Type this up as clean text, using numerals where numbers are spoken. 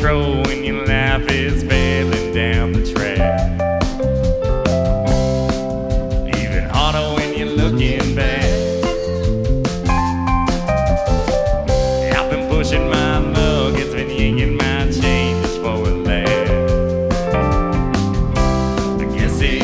control when your life is barreling down the track. Even harder when you're looking back. I've been pushing my